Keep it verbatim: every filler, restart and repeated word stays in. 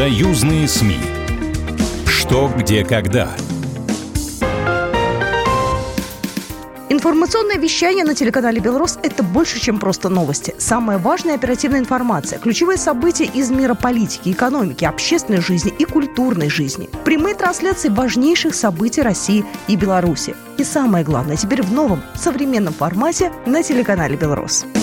Союзные СМИ. Что, где, когда. Информационное вещание на телеканале «Белрос» – это больше, чем просто новости. Самая важная оперативная информация, ключевые события из мира политики, экономики, общественной жизни и культурной жизни. Прямые трансляции важнейших событий России и Беларуси. И самое главное, теперь в новом, современном формате на телеканале «Белрос».